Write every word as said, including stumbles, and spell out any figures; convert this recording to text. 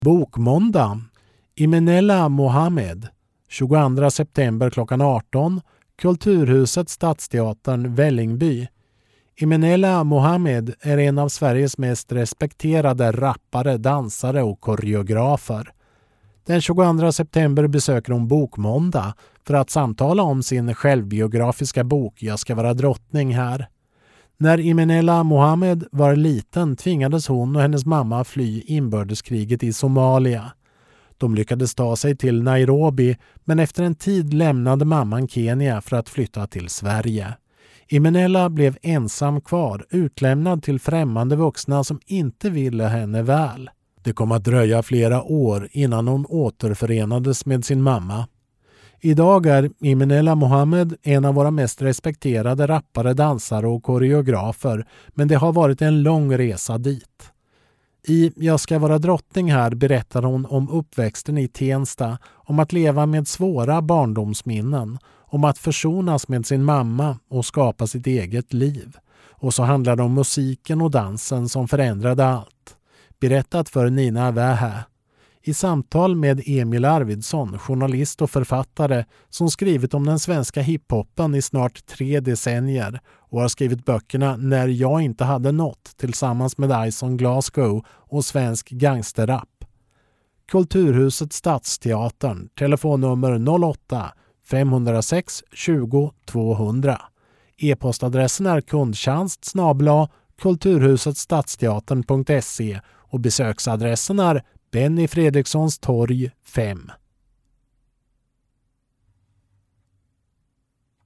Bokmåndag. Imenella Mohammed. tjugoandra september klockan arton. Kulturhuset Stadsteatern, Vällingby. Imenella Mohammed är en av Sveriges mest respekterade rappare, dansare och koreografer. Den tjugoandra september besöker hon Bokmåndag för att samtala om sin självbiografiska bok Jag ska vara drottning här. När Imenella Mohammed var liten tvingades hon och hennes mamma fly inbördeskriget i Somalia. De lyckades ta sig till Nairobi, men efter en tid lämnade mamman Kenya för att flytta till Sverige. Imenella blev ensam kvar, utlämnad till främmande vuxna som inte ville henne väl. Det kom att dröja flera år innan hon återförenades med sin mamma. Idag är Imenella Mohammed en av våra mest respekterade rappare, dansare och koreografer, men det har varit en lång resa dit. I Jag ska vara drottning här berättar hon om uppväxten i Tensta, om att leva med svåra barndomsminnen, om att försonas med sin mamma och skapa sitt eget liv. Och så handlar det om musiken och dansen som förändrade allt. Berättat för Nina Wähä. I samtal med Emil Arvidsson, journalist och författare som skrivit om den svenska hiphoppen i snart tre decennier och har skrivit böckerna När jag inte hade något tillsammans med Ison Glasgow och svensk gangsterrap. Kulturhuset Stadsteatern, telefonnummer noll åtta fem noll sex tjugo tvåhundra. E-postadressen är kundtjänst snabel-a kulturhusetstadsteatern punkt se och besöksadressen är Benny Fredrikssons torg fem.